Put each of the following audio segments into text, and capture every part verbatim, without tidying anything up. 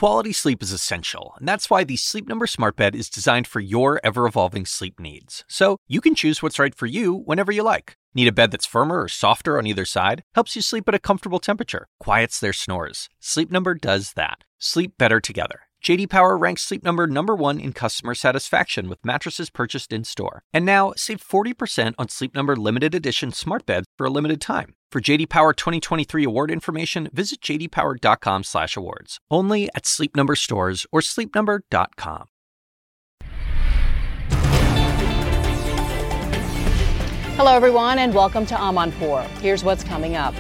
Quality sleep is essential, and that's why the Sleep Number Smart Bed is designed for your ever-evolving sleep needs. So you can choose what's right for you whenever you like. Need a bed that's firmer or softer on either side? Helps you sleep at a comfortable temperature. Quiets their snores. Sleep Number does that. Sleep better together. J D Power ranks Sleep Number number one in customer satisfaction with mattresses purchased in-store. And now, save forty percent on Sleep Number limited edition smart beds for a limited time. For J D Power twenty twenty-three award information, visit j d power dot com slash awards. Only at Sleep Number stores or sleep number dot com. Hello, everyone, and welcome to Amanpour. Here's what's coming up.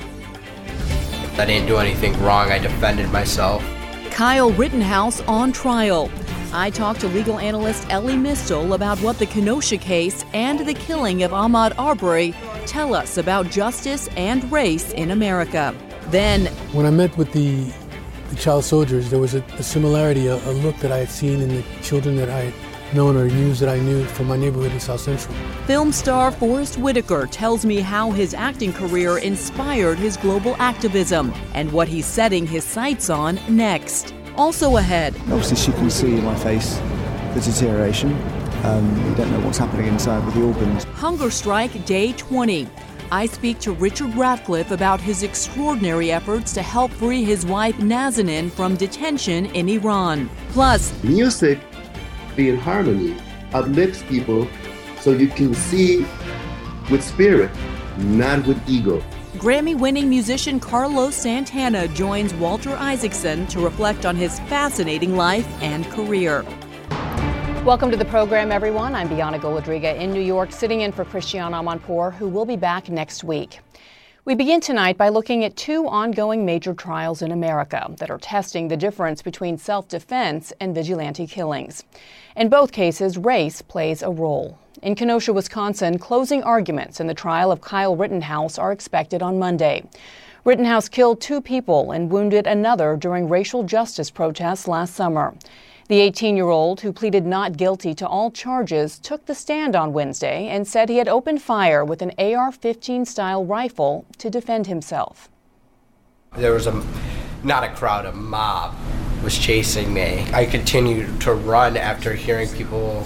I didn't do anything wrong. I defended myself. Kyle Rittenhouse on trial. I talked to legal analyst Ellie Mistel about what the Kenosha case and the killing of Ahmaud Arbery tell us about justice and race in America. Then, when I met with the, the child soldiers, there was a, a similarity, a, a look that I had seen in the children that I had known or news that I knew from my neighborhood in South Central. Film star Forrest Whitaker tells me how his acting career inspired his global activism and what he's setting his sights on next. Also ahead. Obviously, she can see in my face the deterioration. Um, we don't know what's happening inside with the organs. Hunger strike day twenty. I speak to Richard Ratcliffe about his extraordinary efforts to help free his wife Nazanin from detention in Iran. Plus, music in harmony uplifts people so you can see with spirit, not with ego. Grammy-winning musician Carlos Santana joins Walter Isaacson to reflect on his fascinating life and career. Welcome to the program, everyone. I'm Bianca Goladriga in New York, sitting in for Christiane Amanpour, who will be back next week. We begin tonight by looking at two ongoing major trials in America that are testing the difference between self-defense and vigilante killings. In both cases, race plays a role. In Kenosha, Wisconsin, closing arguments in the trial of Kyle Rittenhouse are expected on Monday. Rittenhouse killed two people and wounded another during racial justice protests last summer. The eighteen-year-old, who pleaded not guilty to all charges, took the stand on Wednesday and said he had opened fire with an A R fifteen style rifle to defend himself. There was a, not a crowd, a mob was chasing me. I continued to run after hearing people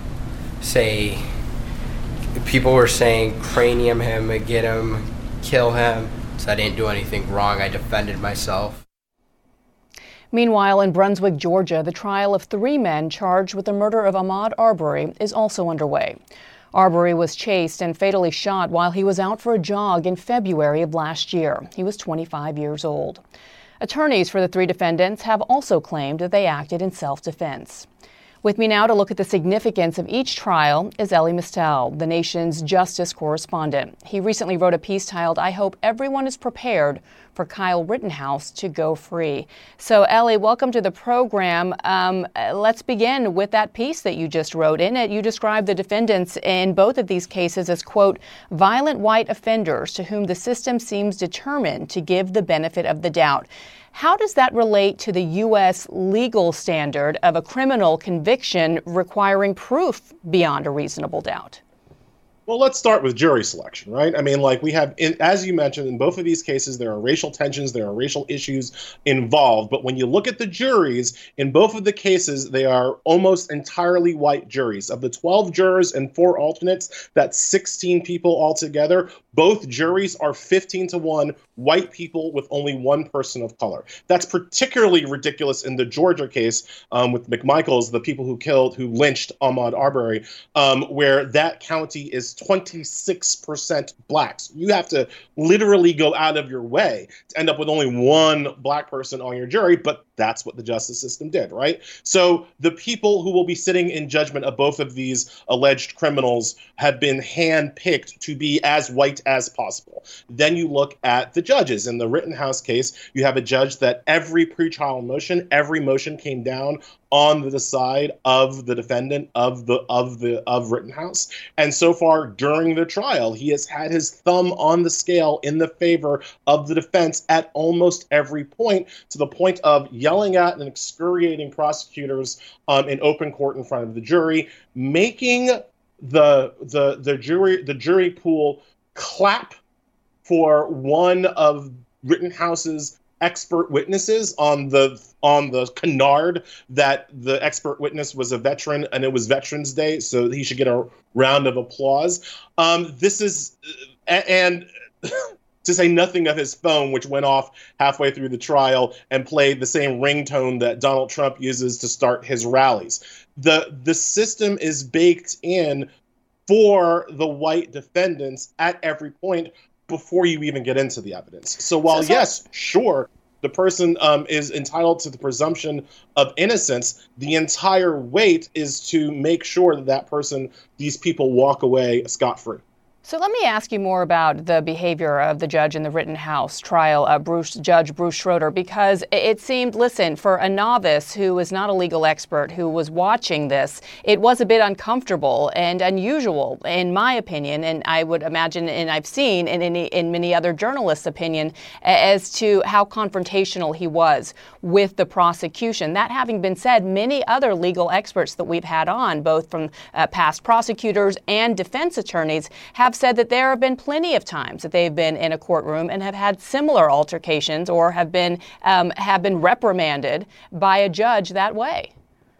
say, people were saying, cranium him, get him, kill him. So I didn't do anything wrong. I defended myself. Meanwhile, in Brunswick, Georgia, the trial of three men charged with the murder of Ahmaud Arbery is also underway. Arbery was chased and fatally shot while he was out for a jog in February of last year. He was twenty-five years old. Attorneys for the three defendants have also claimed that they acted in self-defense. With me now to look at the significance of each trial is Ellie Mistel, the nation's justice correspondent. He recently wrote a piece titled, "I hope everyone is prepared for Kyle Rittenhouse to go free." So, Ellie, welcome to the program. Um, let's begin with that piece that you just wrote. In it, you described the defendants in both of these cases as, quote, violent white offenders to whom the system seems determined to give the benefit of the doubt. How does that relate to the U S legal standard of a criminal conviction requiring proof beyond a reasonable doubt? Well, let's start with jury selection, right? I mean, like we have, in, as you mentioned, in both of these cases, there are racial tensions, there are racial issues involved. But when you look at the juries, in both of the cases, they are almost entirely white juries. Of the twelve jurors and four alternates, that's sixteen people altogether. Both juries are fifteen to one white people with only one person of color. That's particularly ridiculous in the Georgia case um, with McMichaels, the people who killed, who lynched Ahmaud Arbery, um, where that county is twenty-six percent blacks. You have to literally go out of your way to end up with only one black person on your jury, but that's what the justice system did, right? So the people who will be sitting in judgment of both of these alleged criminals have been handpicked to be as white as possible. Then you look at the judges. In the Rittenhouse case, you have a judge that every pretrial motion, every motion came down on the side of the defendant, of the of the of Rittenhouse. And so far during the trial, he has had his thumb on the scale in the favor of the defense at almost every point, to the point of yelling at and excoriating prosecutors um, in open court in front of the jury, making the the the jury the jury pool clap for one of Rittenhouse's expert witnesses on the on the canard that the expert witness was a veteran and it was Veterans Day, so he should get a round of applause. Um, this is, and to say nothing of his phone, which went off halfway through the trial and played the same ringtone that Donald Trump uses to start his rallies. The the system is baked in for the white defendants at every point before you even get into the evidence. So while, so, so, yes, sure, the person um, is entitled to the presumption of innocence, the entire weight is to make sure that that person, these people walk away scot-free. So let me ask you more about the behavior of the judge in the Rittenhouse trial, uh, Bruce, Judge Bruce Schroeder, because it seemed, listen, for a novice who is not a legal expert who was watching this, it was a bit uncomfortable and unusual, in my opinion, and I would imagine, and I've seen in, in, in many other journalists' opinion, as to how confrontational he was with the prosecution. That having been said, many other legal experts that we've had on, both from uh, past prosecutors and defense attorneys, have said that there have been plenty of times that they've been in a courtroom and have had similar altercations or have been um, have been reprimanded by a judge that way.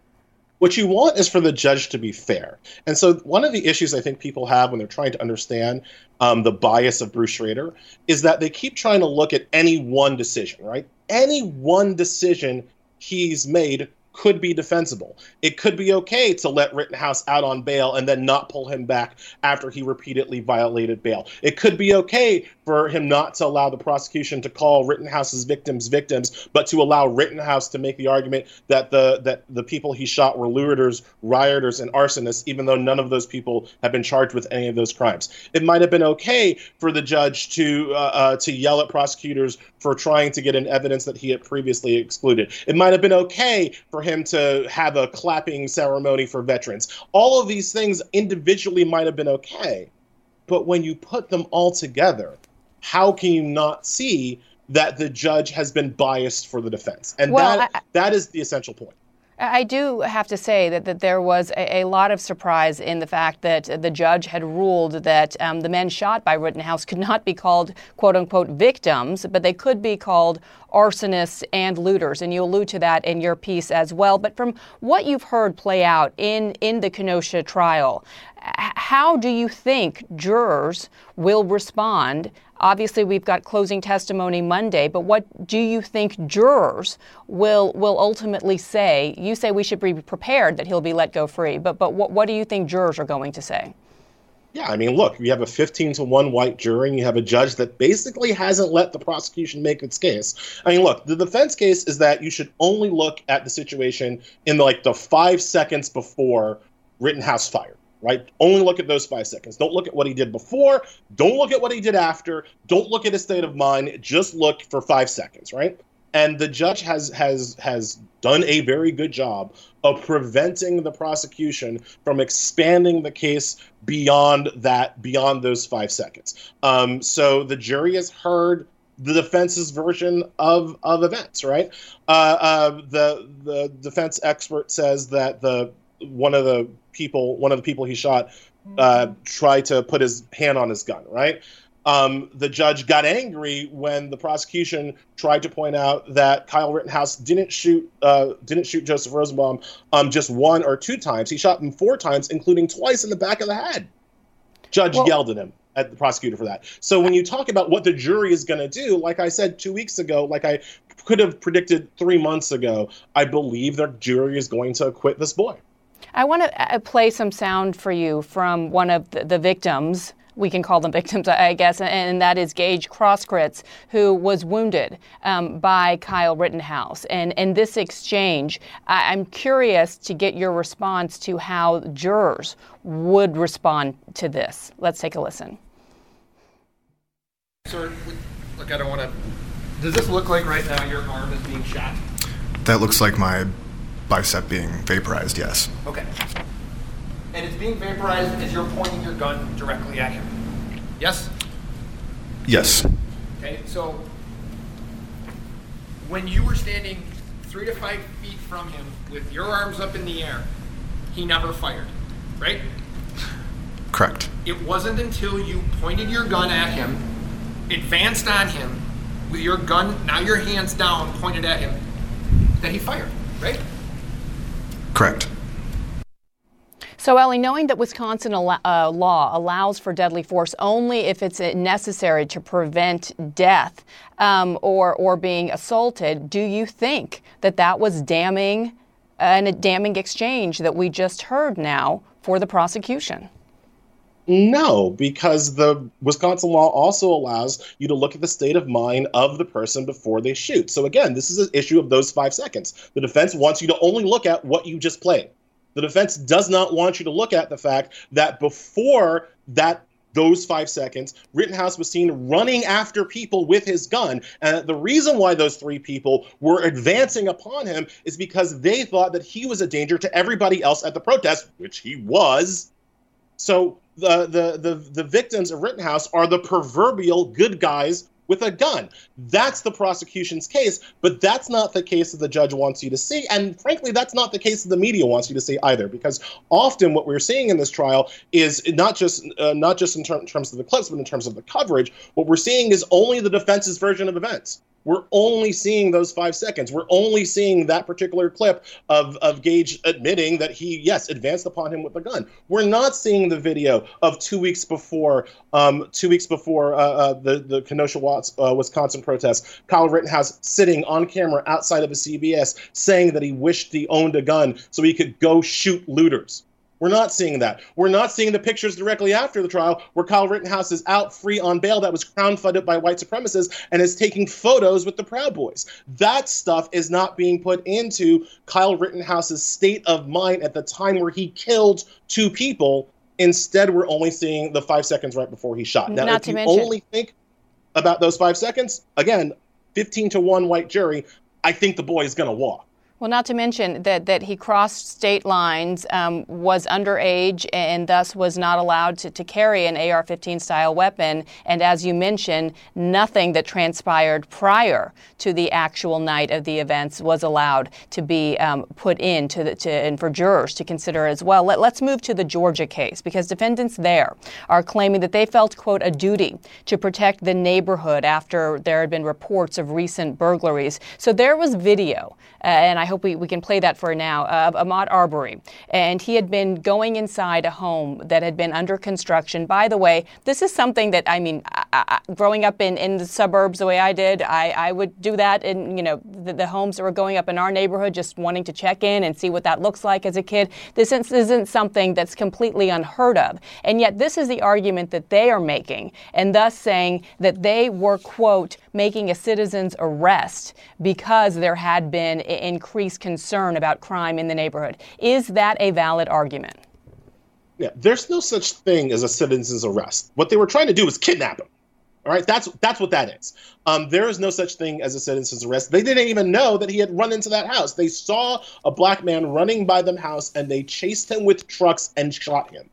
What you want is for the judge to be fair. And so one of the issues I think people have when they're trying to understand um, the bias of Bruce Schroeder is that they keep trying to look at any one decision, right? Any one decision he's made could be defensible. It could be okay to let Rittenhouse out on bail and then not pull him back after he repeatedly violated bail. It could be okay for him not to allow the prosecution to call Rittenhouse's victims victims, but to allow Rittenhouse to make the argument that the that the people he shot were looters, rioters, and arsonists, even though none of those people have been charged with any of those crimes. It might have been okay for the judge to uh, uh, to yell at prosecutors for trying to get in evidence that he had previously excluded. It might have been okay for him to have a clapping ceremony for veterans. All of these things individually might have been okay, but when you put them all together, how can you not see that the judge has been biased for the defense? And well, that I, that is the essential point. I do have to say that, that there was a, a lot of surprise in the fact that the judge had ruled that um, the men shot by Rittenhouse could not be called, quote unquote, victims, but they could be called arsonists and looters. And you allude to that in your piece as well. But from what you've heard play out in, in the Kenosha trial, how do you think jurors will respond? Obviously, we've got closing testimony Monday, but what do you think jurors will will ultimately say? You say we should be prepared that he'll be let go free, but but what, what do you think jurors are going to say? Yeah, I mean, look, you have a fifteen to one white jury, and you have a judge that basically hasn't let the prosecution make its case. I mean, look, the defense case is that you should only look at the situation in the, like the five seconds before Rittenhouse fired. Right? Only look at those five seconds. Don't look at what he did before. Don't look at what he did after. Don't look at his state of mind. Just look for five seconds, right? And the judge has has has done a very good job of preventing the prosecution from expanding the case beyond that, beyond those five seconds. Um, so the jury has heard the defense's version of of events, right? Uh, uh, the the defense expert says that the one of the people, one of the people he shot, uh, tried to put his hand on his gun, right? Um, the judge got angry when the prosecution tried to point out that Kyle Rittenhouse didn't shoot uh, didn't shoot Joseph Rosenbaum um, just one or two times. He shot him four times, including twice in the back of the head. Judge well, yelled at him, at the prosecutor for that. So when you talk about what the jury is going to do, like I said two weeks ago, like I could have predicted three months ago, I believe the jury is going to acquit this boy. I want to play some sound for you from one of the, the victims. We can call them victims, I guess, and that is Gage Crosskritz, who was wounded um, by Kyle Rittenhouse. And in this exchange, I, I'm curious to get your response to how jurors would respond to this. Let's take a listen. Sir, look, I don't want to... Does this look like right now your arm is being shot? That looks like my bicep being vaporized, yes. Okay. And it's being vaporized as you're pointing your gun directly at him. Yes? Yes. Okay, so when you were standing three to five feet from him with your arms up in the air, he never fired, right? Correct. It wasn't until you pointed your gun at him, advanced on him, with your gun, now your hands down, pointed at him, that he fired, right? Correct. So, Ellie, knowing that Wisconsin al- uh, law allows for deadly force only if it's necessary to prevent death um, or or being assaulted, do you think that that was damning, uh, and a damning exchange that we just heard now for the prosecution? No, because the Wisconsin law also allows you to look at the state of mind of the person before they shoot. So again, this is an issue of those five seconds. The defense wants you to only look at what you just played. The defense does not want you to look at the fact that before that, those five seconds, Rittenhouse was seen running after people with his gun. And the reason why those three people were advancing upon him is because they thought that he was a danger to everybody else at the protest, which he was. So the the the, the victims of Rittenhouse are the proverbial good guys with a gun. That's the prosecution's case, but that's not the case that the judge wants you to see. And frankly, that's not the case that the media wants you to see either, because often what we're seeing in this trial is not just uh, not just in ter- terms of the clips, but in terms of the coverage. What we're seeing is only the defense's version of events. We're only seeing those five seconds. We're only seeing that particular clip of, of Gage admitting that he, yes, advanced upon him with a gun. We're not seeing the video of two weeks before, um, two weeks before uh, uh, the, the Kenosha, uh, Wisconsin protest, Kyle Rittenhouse sitting on camera outside of a C V S saying that he wished he owned a gun so he could go shoot looters. We're not seeing that. We're not seeing the pictures directly after the trial where Kyle Rittenhouse is out free on bail that was crowdfunded by white supremacists and is taking photos with the Proud Boys. That stuff is not being put into Kyle Rittenhouse's state of mind at the time where he killed two people. Instead, we're only seeing the five seconds right before he shot. Now, not if to you mention- only think about those five seconds, again, fifteen to one white jury, I think the boy is going to walk. Well, not to mention that, that he crossed state lines, um, was underage, and thus was not allowed to, to carry an A R fifteen style weapon. And as you mentioned, nothing that transpired prior to the actual night of the events was allowed to be um, put in to the, to, and for jurors to consider as well. Let, let's move to the Georgia case, because defendants there are claiming that they felt, quote, a duty to protect the neighborhood after there had been reports of recent burglaries. So there was video, uh, and I I hope we, we can play that for now, of Ahmaud Arbery. And he had been going inside a home that had been under construction. By the way, this is something that, I mean, I, I, growing up in, in the suburbs the way I did, I, I would do that in, you know, the, the homes that were going up in our neighborhood, just wanting to check in and see what that looks like as a kid. This isn't something that's completely unheard of. And yet this is the argument that they are making, and thus saying that they were, quote, making a citizen's arrest because there had been increased concern about crime in the neighborhood. Is that a valid argument? Yeah, there's no such thing as a citizen's arrest. What they were trying to do was kidnap him. All right, that's that's what that is. Um, there is no such thing as a citizen's arrest. They didn't even know that he had run into that house. They saw a black man running by the house, and they chased him with trucks and shot him.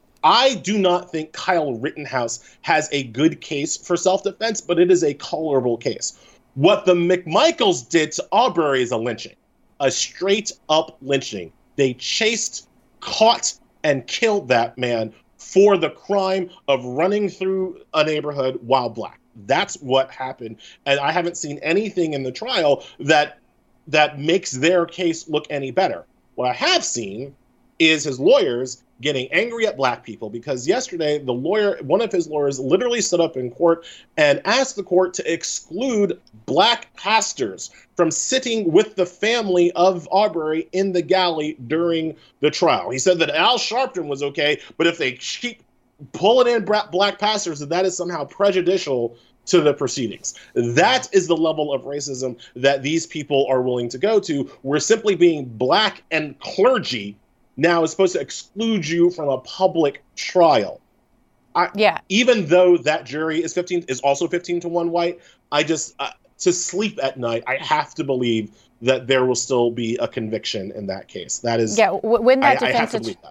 I do not think Kyle Rittenhouse has a good case for self-defense, but it is a colorable case. What the McMichaels did to Arbery is a lynching. A straight-up lynching. They chased, caught, and killed that man for the crime of running through a neighborhood while black. That's what happened. And I haven't seen anything in the trial that that makes their case look any better. What I have seen is his lawyers getting angry at black people, because yesterday the lawyer, one of his lawyers, literally stood up in court and asked the court to exclude black pastors from sitting with the family of Arbery in the galley during the trial. He said that Al Sharpton was okay, but if they keep pulling in black pastors, that that is somehow prejudicial to the proceedings. That is the level of racism that these people are willing to go to, where simply being black and clergy now is supposed to exclude you from a public trial. I, yeah. Even though that jury is fifteen is also fifteen to one white, I just uh, to sleep at night, I have to believe that there will still be a conviction in that case. That is, yeah. When that I, defense, I have to believe that.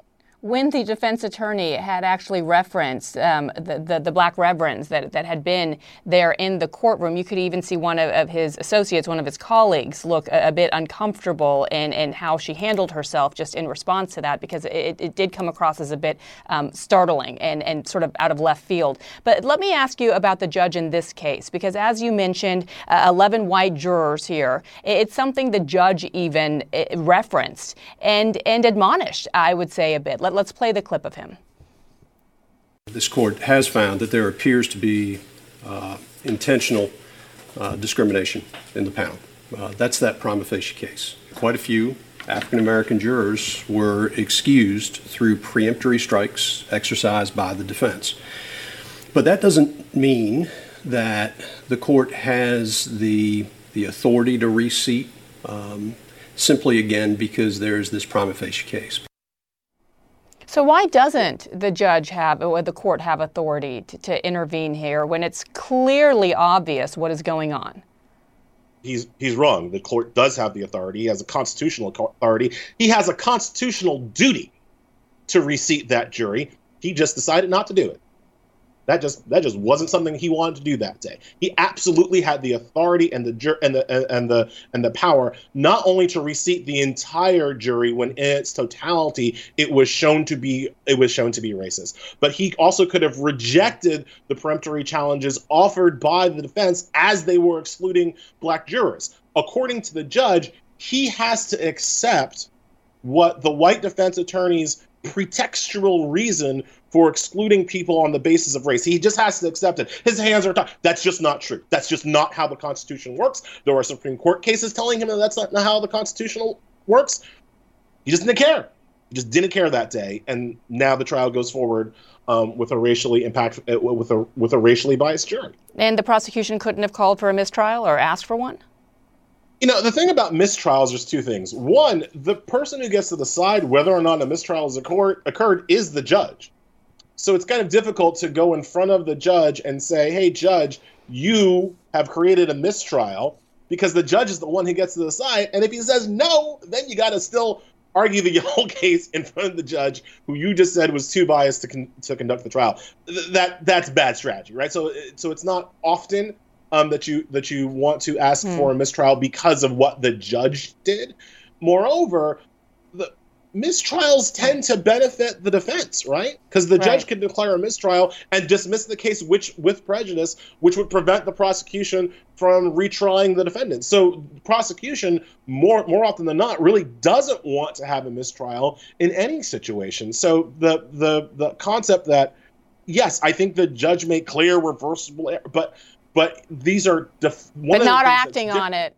when the defense attorney had actually referenced um, the, the, the black reverends that, that had been there in the courtroom, you could even see one of, of his associates, one of his colleagues, look a, a bit uncomfortable in, in how she handled herself just in response to that, because it, it did come across as a bit um, startling and, and sort of out of left field. But let me ask you about the judge in this case, because as you mentioned, uh, eleven white jurors here, it's something the judge even uh, referenced and, and admonished, I would say, a bit. Let, let's play the clip of him. This court has found that there appears to be uh, intentional uh, discrimination in the panel. Uh, that's that prima facie case. Quite a few African-American jurors were excused through preemptory strikes exercised by the defense. But that doesn't mean that the court has the, the authority to reseat um, simply, again, because there's this prima facie case. So why doesn't the judge have, or the court have authority to, to intervene here when it's clearly obvious what is going on? He's he's wrong. The court does have the authority. He has a constitutional authority. He has a constitutional duty to reseat that jury. He just decided not to do it. That just that just wasn't something he wanted to do that day. He absolutely had the authority and the jur- and the and the and the power not only to reseat the entire jury when in its totality it was shown to be it was shown to be racist, but he also could have rejected the peremptory challenges offered by the defense as they were excluding black jurors. According to the judge, he has to accept what the white defense attorney's pretextual reason for excluding people on the basis of race. He just has to accept it. His hands are tied. That's just not true. That's just not how the Constitution works. There are Supreme Court cases telling him that that's not how the Constitution works. He just didn't care. He just didn't care that day. And now the trial goes forward um, with a racially impact with a with a racially biased jury. And the prosecution couldn't have called for a mistrial or asked for one? You know, the thing about mistrials, there's two things. One, the person who gets to decide whether or not a mistrial has occurred, occurred is the judge. So it's kind of difficult to go in front of the judge and say, hey, judge, you have created a mistrial, because the judge is the one who gets to decide. And if he says no, then you got to still argue the whole case in front of the judge, who you just said was too biased to con- to conduct the trial. Th- that that's bad strategy, right? So so it's not often um, that you that you want to ask mm. for a mistrial because of what the judge did. Moreover, the mistrials tend to benefit the defense, right? Because the right. judge can declare a mistrial and dismiss the case which with prejudice, which would prevent the prosecution from retrying the defendant. So prosecution, more more often than not, really doesn't want to have a mistrial in any situation. So the the the concept that, yes, I think the judge made clear reversible error, but but these are def- one but of not the acting on it.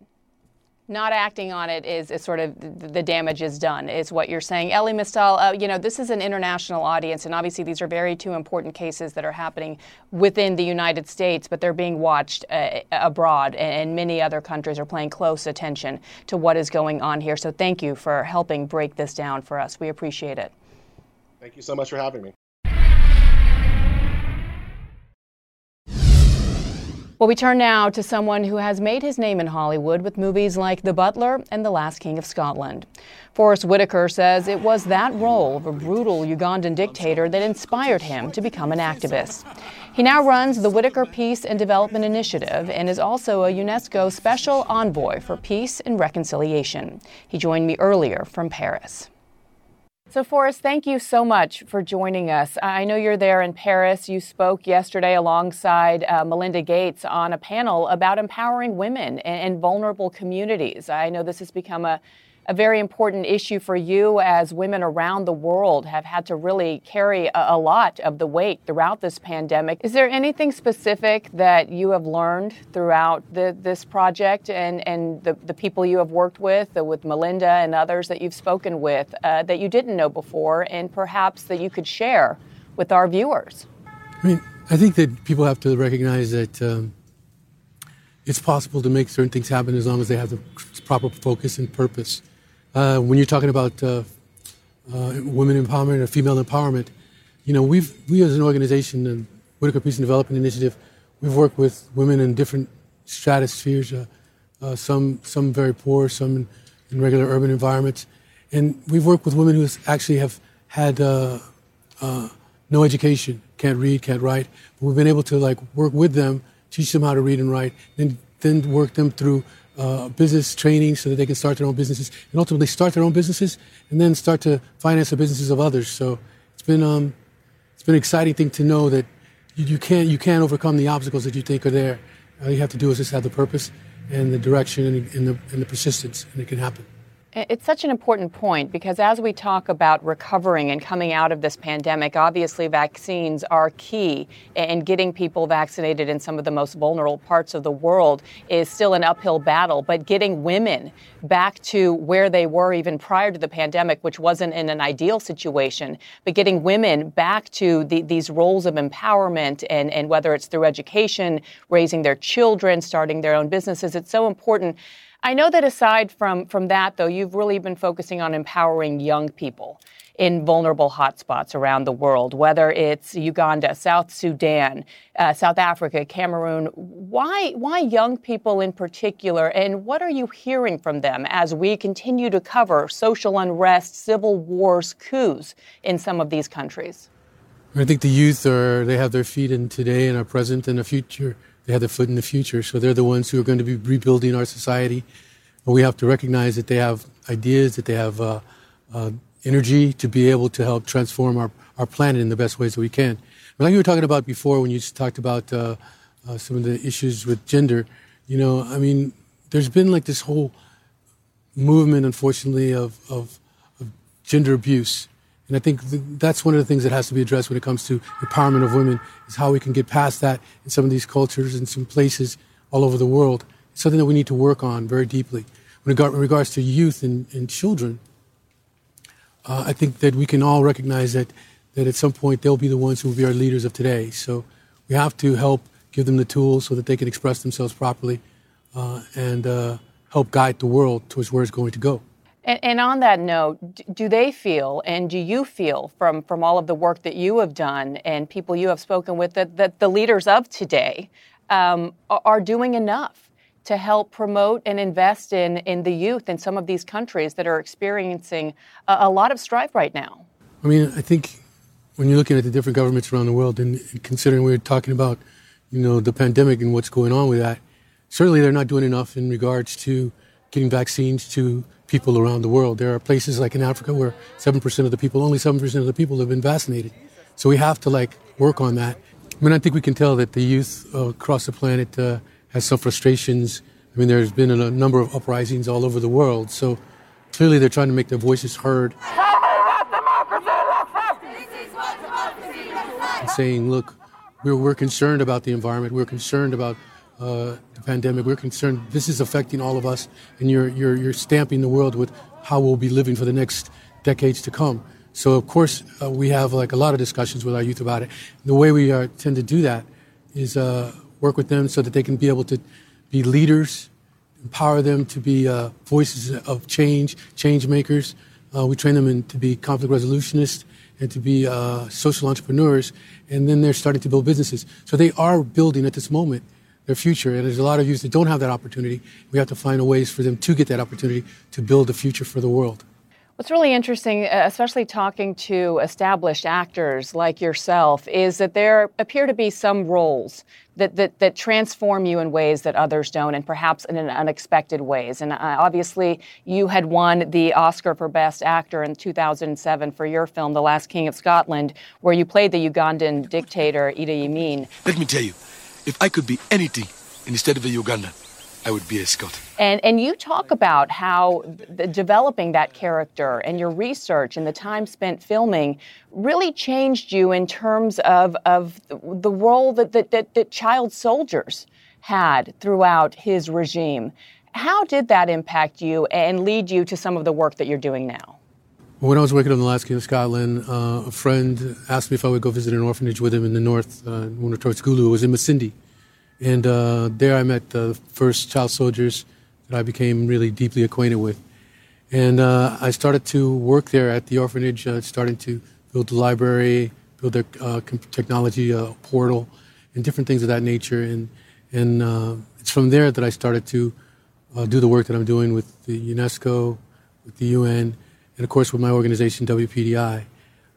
Not acting on it is, is sort of the damage is done, is what you're saying. Elie Mystal, uh, you know, this is an international audience, and obviously these are very two important cases that are happening within the United States, but they're being watched uh, abroad, and many other countries are paying close attention to what is going on here. So thank you for helping break this down for us. We appreciate it. Thank you so much for having me. Well, we turn now to someone who has made his name in Hollywood with movies like The Butler and The Last King of Scotland. Forrest Whitaker says it was that role of a brutal Ugandan dictator that inspired him to become an activist. He now runs the Whitaker Peace and Development Initiative and is also a UNESCO Special Envoy for Peace and Reconciliation. He joined me earlier from Paris. So, Forrest, thank you so much for joining us. I know you're there in Paris. You spoke yesterday alongside uh, Melinda Gates on a panel about empowering women and, and vulnerable communities. I know this has become a, a very important issue for you, as women around the world have had to really carry a, a lot of the weight throughout this pandemic. Is there anything specific that you have learned throughout the, this project and, and the, the people you have worked with, uh, with Melinda and others that you've spoken with, uh, that you didn't know before, and perhaps that you could share with our viewers? I mean, I think that people have to recognize that um, it's possible to make certain things happen as long as they have the proper focus and purpose. Uh, when you're talking about uh, uh, women empowerment or female empowerment, you know, we've we as an organization, the Whitaker Peace and Development Initiative, we've worked with women in different stratospheres. Uh, uh, some some very poor, some in, in regular urban environments, and we've worked with women who actually have had uh, uh, no education, can't read, can't write. But we've been able to like work with them, teach them how to read and write, and then work them through uh, business training so that they can start their own businesses, and ultimately start their own businesses, and then start to finance the businesses of others. So it's been um, it's been an exciting thing to know that you, you can't you can't overcome the obstacles that you think are there. All you have to do is just have the purpose and the direction and, and, the, and the persistence, and it can happen. It's such an important point because as we talk about recovering and coming out of this pandemic, obviously vaccines are key, and getting people vaccinated in some of the most vulnerable parts of the world is still an uphill battle. But getting women back to where they were even prior to the pandemic, which wasn't in an ideal situation, but getting women back to the, these roles of empowerment, and, and whether it's through education, raising their children, starting their own businesses, it's so important. I know that aside from, from that, though, you've really been focusing on empowering young people in vulnerable hotspots around the world, whether it's Uganda, South Sudan, uh, South Africa, Cameroon. Why, why young people in particular, and what are you hearing from them as we continue to cover social unrest, civil wars, coups in some of these countries? I think the youth are, they have their feet in today and are present in the future. They have their foot in the future, so they're the ones who are going to be rebuilding our society. But we have to recognize that they have ideas, that they have uh, uh, energy to be able to help transform our, our planet in the best ways that we can. But like you were talking about before when you talked about uh, uh, some of the issues with gender, you know, I mean, there's been like this whole movement, unfortunately, of, of, of gender abuse. And I think th- that's one of the things that has to be addressed when it comes to empowerment of women, is how we can get past that in some of these cultures and some places all over the world. It's something that we need to work on very deeply. When regard, in regards to youth and, and children, uh, I think that we can all recognize that, that at some point they'll be the ones who will be our leaders of today. So we have to help give them the tools so that they can express themselves properly uh, and uh, help guide the world towards where it's going to go. And, and on that note, do they feel, and do you feel from, from all of the work that you have done and people you have spoken with, that, that the leaders of today um, are doing enough to help promote and invest in, in the youth in some of these countries that are experiencing a, a lot of strife right now? I mean, I think when you're looking at the different governments around the world, and considering we're talking about, you know, the pandemic and what's going on with that, certainly they're not doing enough in regards to getting vaccines to people around the world. There are places like in Africa where seven percent of the people, only seven percent of the people have been vaccinated. So we have to like work on that. I mean, I think we can tell that the youth uh, across the planet uh, has some frustrations. I mean, there's been a number of uprisings all over the world. So clearly they're trying to make their voices heard. And saying, look, we're, we're concerned about the environment. We're concerned about Uh, the pandemic. We're concerned this is affecting all of us, and you're you're you're stamping the world with how we'll be living for the next decades to come. So of course uh, we have like a lot of discussions with our youth about it. The way we uh, tend to do that is uh, work with them so that they can be able to be leaders, empower them to be uh, voices of change, change makers. Uh, we train them in, to be conflict resolutionists and to be uh, social entrepreneurs, and then they're starting to build businesses. So they are building at this moment their future, and there's a lot of youth that don't have that opportunity. We have to find ways for them to get that opportunity to build a future for the world. What's really interesting, especially talking to established actors like yourself, is that there appear to be some roles that, that, that transform you in ways that others don't, and perhaps in unexpected ways. And uh, obviously, you had won the Oscar for Best Actor in two thousand seven for your film, The Last King of Scotland, where you played the Ugandan dictator, Idi Amin. Let me tell you, if I could be anything instead of a Ugandan, I would be a Scot. And and you talk about how the, developing that character and your research and the time spent filming really changed you in terms of, of the role that, that, that, that child soldiers had throughout his regime. How did that impact you and lead you to some of the work that you're doing now? When I was working on The Last King of Scotland, uh, a friend asked me if I would go visit an orphanage with him in the north, uh, towards Gulu. It was in Masindi. And uh, there I met the first child soldiers that I became really deeply acquainted with. And uh, I started to work there at the orphanage, uh, starting to build the library, build their uh, technology uh, portal, and different things of that nature. And, and uh, it's from there that I started to uh, do the work that I'm doing with the UNESCO, with the U N, and of course with my organization, W P D I.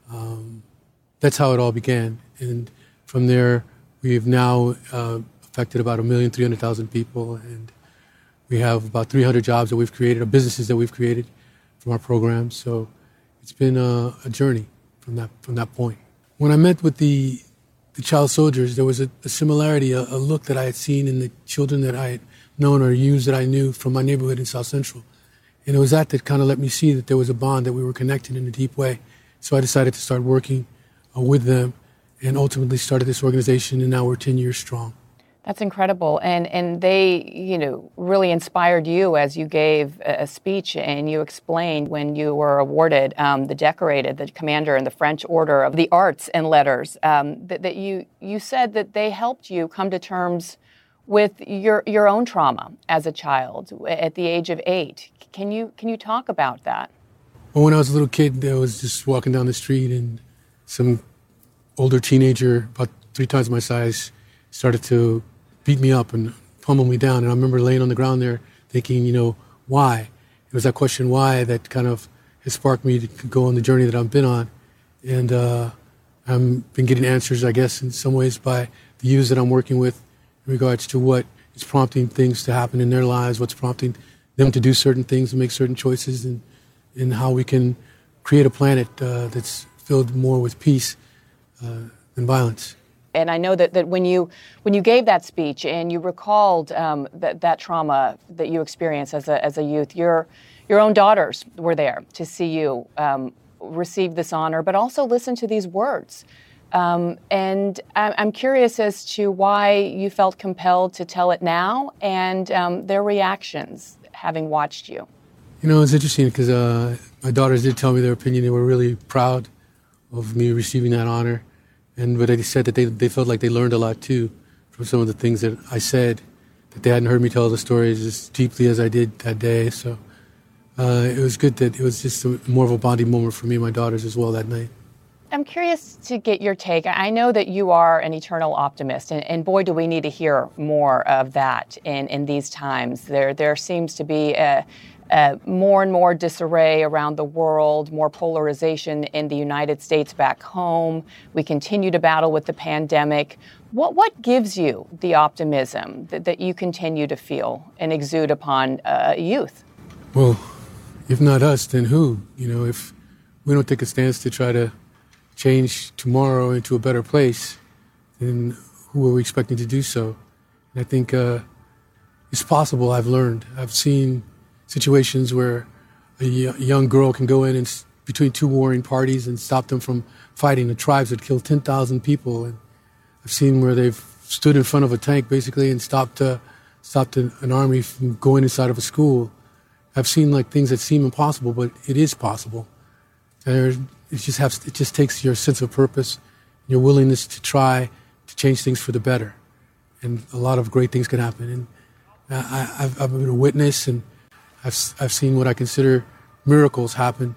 Um, that's how it all began. And from there, we've now uh, affected about a million, three hundred thousand people, and we have about three hundred jobs that we've created, or businesses that we've created from our programs. So it's been a, a journey from that from that point. When I met with the the child soldiers, there was a, a similarity, a, a look that I had seen in the children that I had known or youths that I knew from my neighborhood in South Central. And it was that that kind of let me see that there was a bond, that we were connected in a deep way. So I decided to start working uh, with them and ultimately started this organization, and now we're ten years strong. That's incredible. And and they, you know, really inspired you as you gave a speech and you explained when you were awarded um, the decorated, the commander in the French Order of the Arts and Letters, um, that, that you, you said that they helped you come to terms with your your own trauma as a child at the age of eight. Can you can you talk about that? Well, when I was a little kid, I was just walking down the street and some older teenager, about three times my size, started to beat me up and pummel me down. And I remember laying on the ground there thinking, you know, why? It was that question, why, that kind of has sparked me to go on the journey that I've been on. And uh, I've been getting answers, I guess, in some ways by the youths that I'm working with in regards to what is prompting things to happen in their lives, what's prompting them to do certain things and make certain choices, and, and how we can create a planet uh, that's filled more with peace uh, than violence. And I know that, that when you when you gave that speech and you recalled um, that that trauma that you experienced as a as a youth, your your own daughters were there to see you um, receive this honor, but also listen to these words. Um, and I'm curious as to why you felt compelled to tell it now, and um, their reactions having watched you. You know, it's interesting because uh, my daughters did tell me their opinion. They were really proud of me receiving that honor. And but they said that they, they felt like they learned a lot, too, from some of the things that I said, that they hadn't heard me tell the stories as deeply as I did that day. So uh, it was good that it was just a, more of a bonding moment for me and my daughters as well that night. I'm curious to get your take. I know that you are an eternal optimist, and, and boy, do we need to hear more of that in, in these times. There, there seems to be a, a more and more disarray around the world, more polarization in the United States back home. We continue to battle with the pandemic. What what gives you the optimism that, that you continue to feel and exude upon uh, youth? Well, if not us, then who? You know, if we don't take a stance to try to change tomorrow into a better place, then who are we expecting to do so? And I think uh, it's possible. I've learned. I've seen situations where a young girl can go in and s- between two warring parties and stop them from fighting. The tribes that killed ten thousand people. And I've seen where they've stood in front of a tank basically and stopped uh, stopped an, an army from going inside of a school. I've seen like things that seem impossible, but it is possible. There's, it just has, it just takes your sense of purpose, your willingness to try to change things for the better, and a lot of great things can happen. And I, I've, I've been a witness, and I've I've seen what I consider miracles happen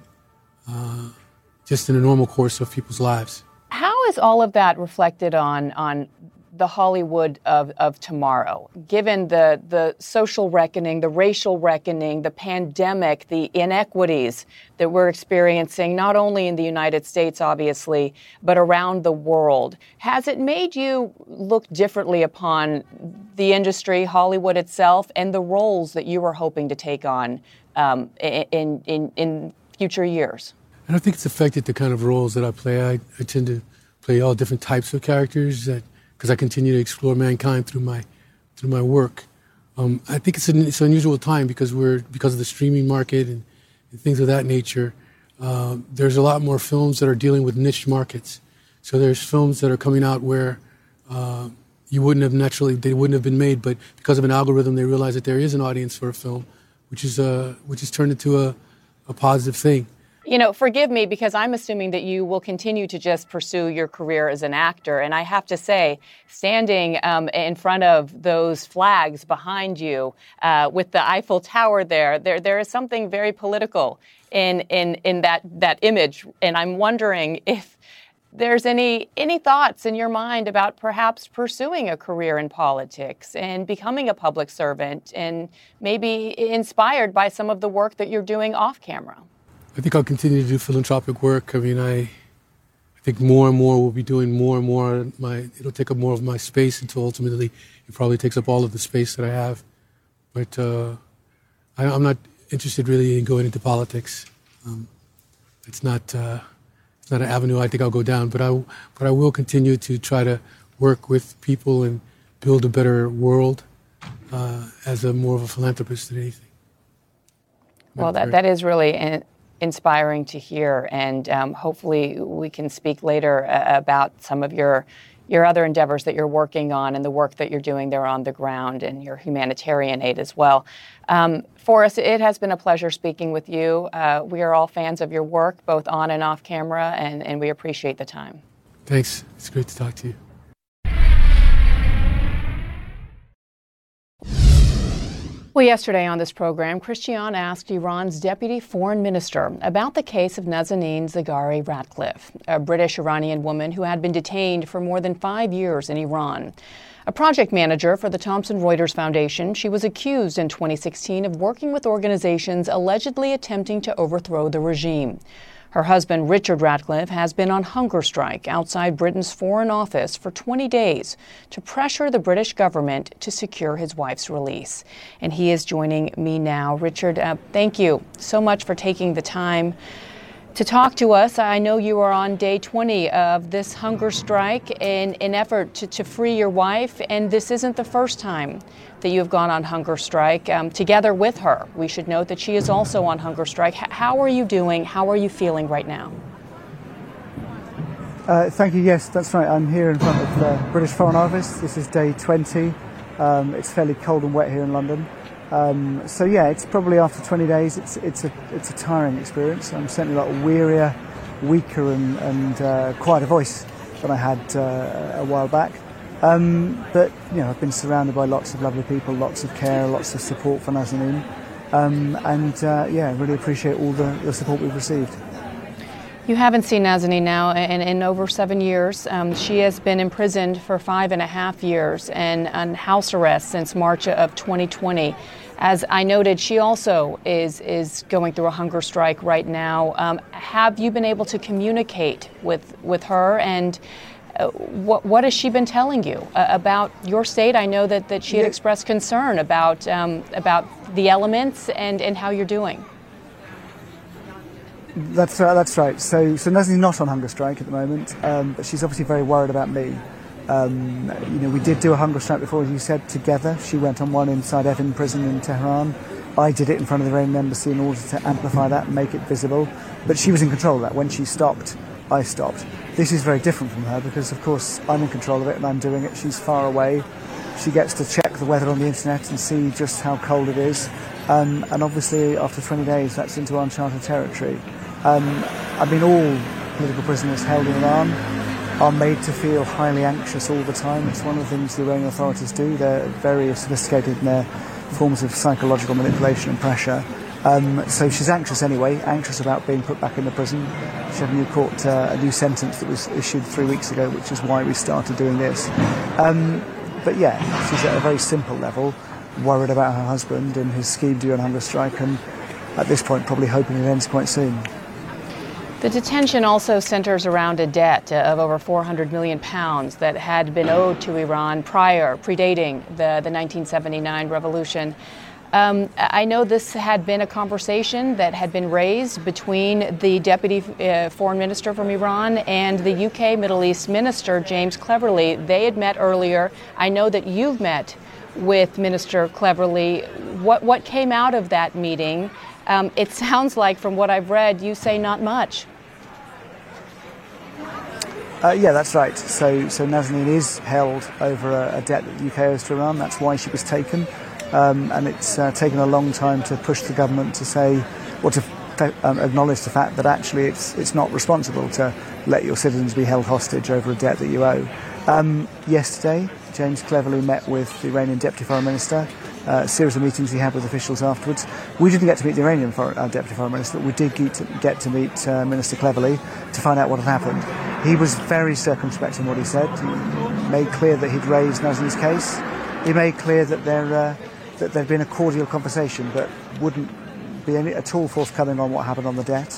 uh, just in the normal course of people's lives. How is all of that reflected on on the Hollywood of, of tomorrow, given the, the social reckoning, the racial reckoning, the pandemic, the inequities that we're experiencing, not only in the United States, obviously, but around the world? Has it made you look differently upon the industry, Hollywood itself, and the roles that you were hoping to take on um, in, in, in future years? I don't think it's affected the kind of roles that I play. I, I tend to play all different types of characters that because I continue to explore mankind through my through my work. Um, I think it's an, it's an unusual time because we're because of the streaming market and, and things of that nature. Uh, there's a lot more films that are dealing with niche markets. So there's films that are coming out where uh, you wouldn't have naturally they wouldn't have been made, but because of an algorithm, they realize that there is an audience for a film, which is uh, which is turned into a, a positive thing. You know, forgive me because I'm assuming that you will continue to just pursue your career as an actor. And I have to say, standing um, in front of those flags behind you uh, with the Eiffel Tower there, there there is something very political in in in that that image. And I'm wondering if there's any any thoughts in your mind about perhaps pursuing a career in politics and becoming a public servant and maybe inspired by some of the work that you're doing off camera. I think I'll continue to do philanthropic work. I mean, I I think more and more we'll be doing more and more. My it'll take up more of my space until ultimately it probably takes up all of the space that I have. But uh, I, I'm not interested really in going into politics. Um, it's not uh, it's not an avenue I think I'll go down. But I but I will continue to try to work with people and build a better world uh, as a more of a philanthropist than anything. Well, that that is really in, inspiring to hear, and um, hopefully we can speak later uh, about some of your your other endeavors that you're working on and the work that you're doing there on the ground and your humanitarian aid as well. Um, Forrest, it has been a pleasure speaking with you. Uh, we are all fans of your work, both on and off camera, and, and we appreciate the time. Thanks. It's great to talk to you. Well, yesterday on this program, Christiane asked Iran's deputy foreign minister about the case of Nazanin Zaghari Ratcliffe, a British-Iranian woman who had been detained for more than five years in Iran. A project manager for the Thomson Reuters Foundation, she was accused in twenty sixteen of working with organizations allegedly attempting to overthrow the regime. Her husband, Richard Ratcliffe, has been on hunger strike outside Britain's Foreign Office for twenty days to pressure the British government to secure his wife's release. And he is joining me now. Richard, uh, thank you so much for taking the time to talk to us. I know you are on day twenty of this hunger strike in an effort to, to free your wife, and this isn't the first time that you have gone on hunger strike um, together with her. We should note that she is also on hunger strike. H- how are you doing? How are you feeling right now? Uh, thank you. Yes, that's right. I'm here in front of the British Foreign Office. This is day twenty. Um, it's fairly cold and wet here in London. Um, so yeah, it's probably after twenty days. It's it's a it's a tiring experience. I'm certainly a lot wearier, weaker, and, and uh, quieter voice than I had uh, a while back. Um, but you know, I've been surrounded by lots of lovely people, lots of care, lots of support for Nazanin, um, and uh, yeah, really appreciate all the, the support we've received. You haven't seen Nazanin now in, in over seven years. Um, she has been imprisoned for five and a half years and on house arrest since March of twenty twenty. As I noted, she also is is going through a hunger strike right now. Um, have you been able to communicate with, with her, and uh, what what has she been telling you uh, about your state? I know that, that she had expressed concern about um, about the elements and, and how you're doing. That's uh, that's right. So so Nazanin's not on hunger strike at the moment, um, but she's obviously very worried about me. Um, you know, we did do a hunger strike before, as you said, together. She went on one inside Evin prison in Tehran. I did it in front of the Iranian embassy in order to amplify that and make it visible. But she was in control of that. When she stopped, I stopped. This is very different from her because, of course, I'm in control of it and I'm doing it. She's far away. She gets to check the weather on the internet and see just how cold it is. Um, and obviously, after twenty days, that's into uncharted territory. Um, I mean, all political prisoners held in Iran are made to feel highly anxious all the time. It's one of the things the Iranian authorities do. They're very sophisticated in their forms of psychological manipulation and pressure. Um, so she's anxious anyway, anxious about being put back in the prison. She had a new court, uh, a new sentence that was issued three weeks ago, which is why we started doing this. Um, but yeah, she's at a very simple level, worried about her husband and his scheme to go on hunger strike, and at this point probably hoping it ends quite soon. The detention also centers around a debt of over four hundred million pounds that had been owed to Iran prior, predating the, the nineteen seventy-nine revolution. Um, I know this had been a conversation that had been raised between the deputy uh, foreign minister from Iran and the U K Middle East minister, James Cleverly. They had met earlier. I know that you've met with Minister Cleverly. What, what came out of that meeting? Um, it sounds like, from what I've read, you say not much. Uh, yeah, that's right. So, so Nazanin is held over a, a debt that the U K owes to Iran. That's why she was taken. Um, and it's uh, taken a long time to push the government to say, or to um, acknowledge the fact that actually it's it's not responsible to let your citizens be held hostage over a debt that you owe. Um, yesterday, James Cleverly met with the Iranian Deputy Foreign Minister, uh, a series of meetings he had with officials afterwards. We didn't get to meet the Iranian foreign, uh, Deputy Foreign Minister, but we did get to, get to meet uh, Minister Cleverly to find out what had happened. He was very circumspect in what he said. He made clear that he'd raised Nazanin's case. He made clear that there uh, that there'd been a cordial conversation, but wouldn't be any, at all forthcoming on what happened on the debt.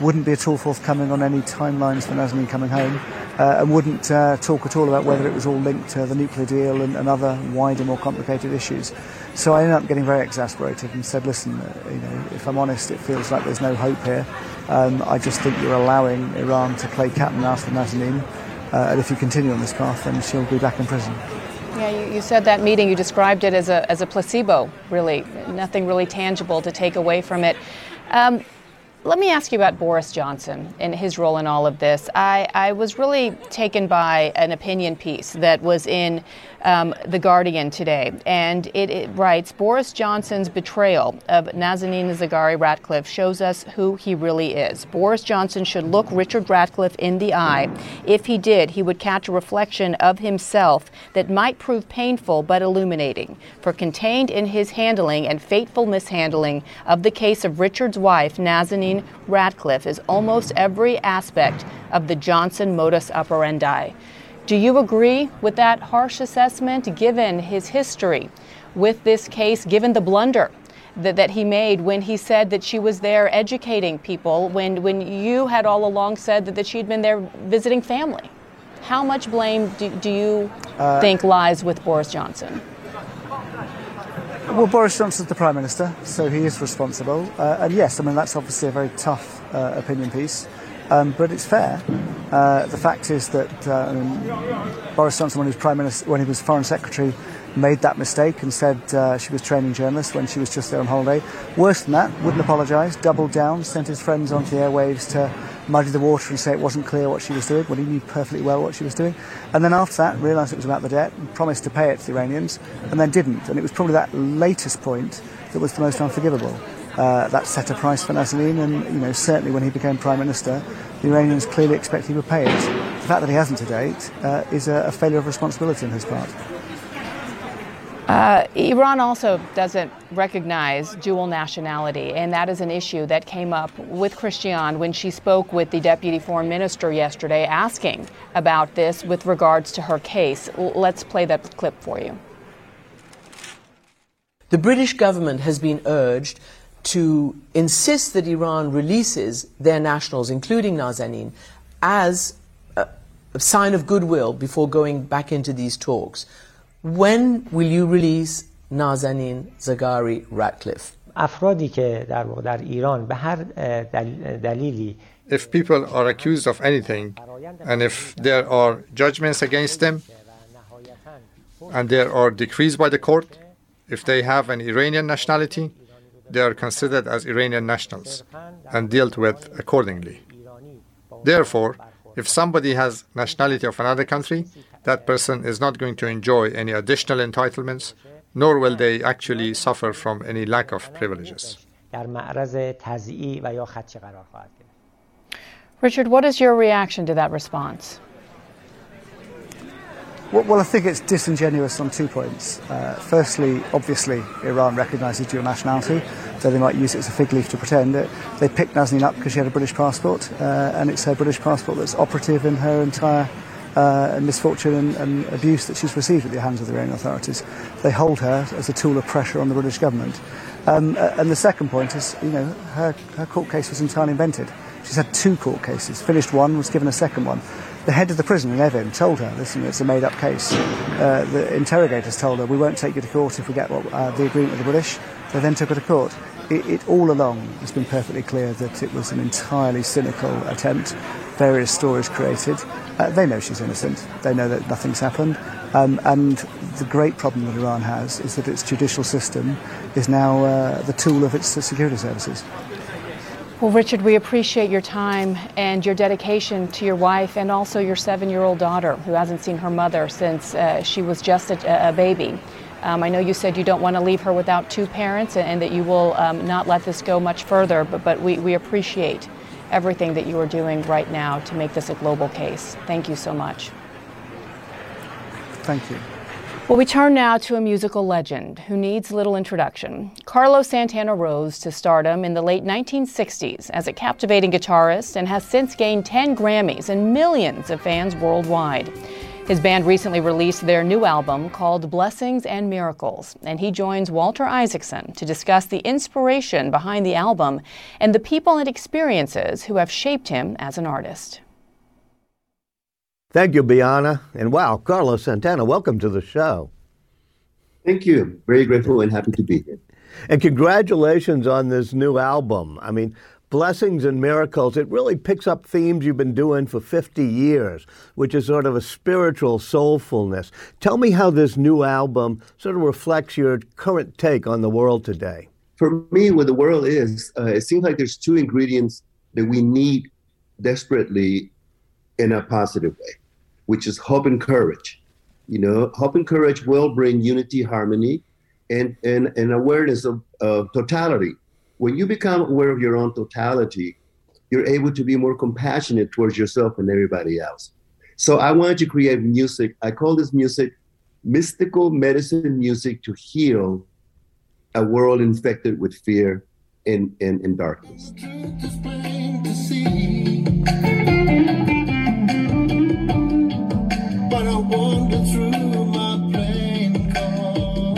wouldn't be at all forthcoming on any timelines for Nazanin coming home, uh, and wouldn't uh, talk at all about whether it was all linked to the nuclear deal and, and other wider, more complicated issues. So I ended up getting very exasperated and said, listen, uh, you know, if I'm honest, it feels like there's no hope here. Um, I just think you're allowing Iran to play cat and mouse with Nazanin, uh, and if you continue on this path, then she'll be back in prison. Yeah, you, you said that meeting, you described it as a, as a placebo, really, nothing really tangible to take away from it. Um, Let me ask you about Boris Johnson and his role in all of this. I, I was really taken by an opinion piece that was in um, The Guardian today, and it, it writes, Boris Johnson's betrayal of Nazanin Zaghari Ratcliffe shows us who he really is. Boris Johnson should look Richard Ratcliffe in the eye. If he did, he would catch a reflection of himself that might prove painful but illuminating. For contained in his handling and fateful mishandling of the case of Richard's wife, Nazanin Ratcliffe, is almost every aspect of the Johnson modus operandi. Do you agree with that harsh assessment, given his history with this case, given the blunder that, that he made when he said that she was there educating people, when, when you had all along said that, that she'd been there visiting family? How much blame do, do you uh, think lies with Boris Johnson? Well, Boris Johnson's the Prime Minister, so he is responsible. Uh, and yes, I mean, that's obviously a very tough uh, opinion piece, um, but it's fair. Uh, the fact is that uh, I mean, Boris Johnson, when he was Prime Minister, when he was Foreign Secretary, made that mistake and said uh, she was training journalists when she was just there on holiday. Worse than that, wouldn't apologise, doubled down, sent his friends onto the airwaves to muddy the water and say it wasn't clear what she was doing, when he knew perfectly well what she was doing. And then after that, realised it was about the debt and promised to pay it to the Iranians, and then didn't. And it was probably that latest point that was the most unforgivable. Uh, that set a price for Nazanin, and you know, certainly when he became Prime Minister, the Iranians clearly expect he would pay it. The fact that he hasn't to date uh, is a, a failure of responsibility on his part. Uh, Iran also doesn't recognize dual nationality, and that is an issue that came up with Christiane when she spoke with the Deputy Foreign Minister yesterday asking about this with regards to her case. L- let's play that clip for you. The British government has been urged to insist that Iran releases their nationals, including Nazanin, as a, a sign of goodwill before going back into these talks. When will you release Nazanin Zaghari Ratcliffe? افرادی که در واقع در ایران به هر دلیلی If people are accused of anything and if there are judgments against them and there are decrees by the court, if they have an Iranian nationality, they are considered as Iranian nationals and dealt with accordingly. Therefore, if somebody has nationality of another country, that person is not going to enjoy any additional entitlements, nor will they actually suffer from any lack of privileges. Richard, what is your reaction to that response? Well, well I think it's disingenuous on two points. Uh, firstly, obviously, Iran recognises dual nationality, so they might use it as a fig leaf to pretend it. They picked Nazanin up because she had a British passport, uh, and it's her British passport that's operative in her entire uh, misfortune and, and abuse that she's received at the hands of the Iranian authorities. They hold her as a tool of pressure on the British government. Um, and the second point is, you know, her, her court case was entirely invented. She's had two court cases, finished one, was given a second one. The head of the prison in Evin told her, listen, it's a made-up case. Uh, the interrogators told her, we won't take you to court if we get what, uh, the agreement with the British. They then took her to court. It, it all along has been perfectly clear that it was an entirely cynical attempt, various stories created. Uh, they know she's innocent. They know that nothing's happened. Um, and the great problem that Iran has is that its judicial system is now uh, the tool of its security services. Well, Richard, we appreciate your time and your dedication to your wife and also your seven-year-old daughter who hasn't seen her mother since uh, she was just a, a baby. Um, I know you said you don't want to leave her without two parents and, and that you will um, not let this go much further, but, but we, we appreciate everything that you are doing right now to make this a global case. Thank you so much. Thank you. Well, we turn now to a musical legend who needs little introduction. Carlos Santana rose to stardom in the late nineteen sixties as a captivating guitarist and has since gained ten Grammys and millions of fans worldwide. His band recently released their new album called Blessings and Miracles, and he joins Walter Isaacson to discuss the inspiration behind the album and the people and experiences who have shaped him as an artist. Thank you, Bianna. And wow, Carlos Santana, welcome to the show. Thank you. Very grateful and happy to be here. And congratulations on this new album. I mean, Blessings and Miracles, it really picks up themes you've been doing for fifty years, which is sort of a spiritual soulfulness. Tell me how this new album sort of reflects your current take on the world today. For me, what the world is, uh, it seems like there's two ingredients that we need desperately in a positive way, which is hope and courage. You know, hope and courage will bring unity, harmony, and, and, and awareness of, of totality. When you become aware of your own totality, you're able to be more compassionate towards yourself and everybody else. So I wanted to create music. I call this music mystical medicine music to heal a world infected with fear and, and, and darkness. But I wander through my plane car,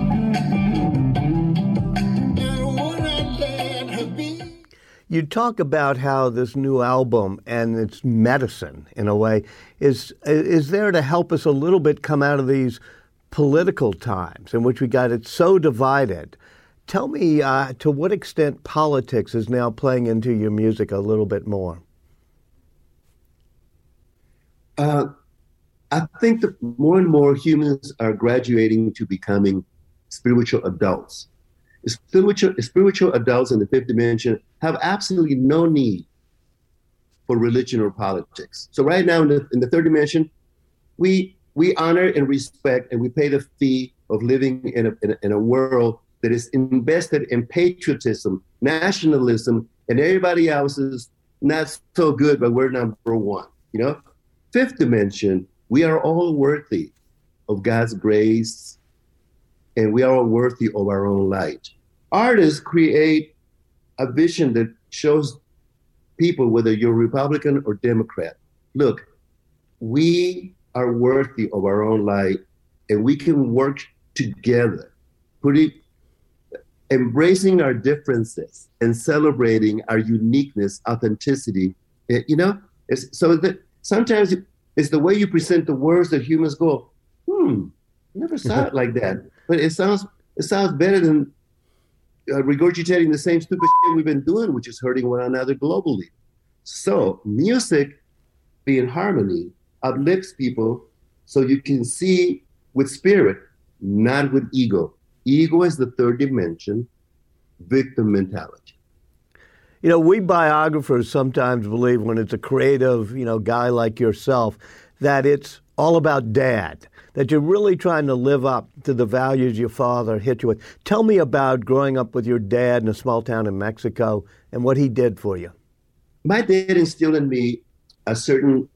and when I let her be. You talk about how this new album and its medicine, in a way, is is there to help us a little bit come out of these political times in which we got it so divided. Tell me uh, to what extent politics is now playing into your music a little bit more. Uh, I think that more and more humans are graduating to becoming spiritual adults. Spiritual, spiritual adults in the fifth dimension have absolutely no need for religion or politics. So right now in the, in the third dimension, we we honor and respect and we pay the fee of living in a, in a, in a world that is invested in patriotism, nationalism, and everybody else is not so good, but we're number one. You know, fifth dimension, we are all worthy of God's grace, and we are all worthy of our own light. Artists create a vision that shows people, whether you're Republican or Democrat, look, we are worthy of our own light, and we can work together, putting, embracing our differences and celebrating our uniqueness, authenticity. You know, it's, so that sometimes it's the way you present the words that humans go, hmm, never saw it like that. But it sounds it sounds better than uh, regurgitating the same stupid shit we've been doing, which is hurting one another globally. So music, being harmony, uplifts people so you can see with spirit, not with ego. Ego is the third dimension, victim mentality. You know, we biographers sometimes believe when it's a creative, you know, guy like yourself, that it's all about dad, that you're really trying to live up to the values your father hit you with. Tell me about growing up with your dad in a small town in Mexico and what he did for you. My dad instilled in me a certain